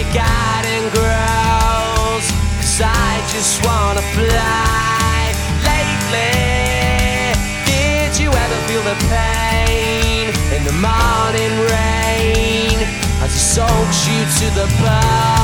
garden grows, 'cause I just wanna fly. Lately, did you ever feel the pain in the morning rain as it soaks you to the bone?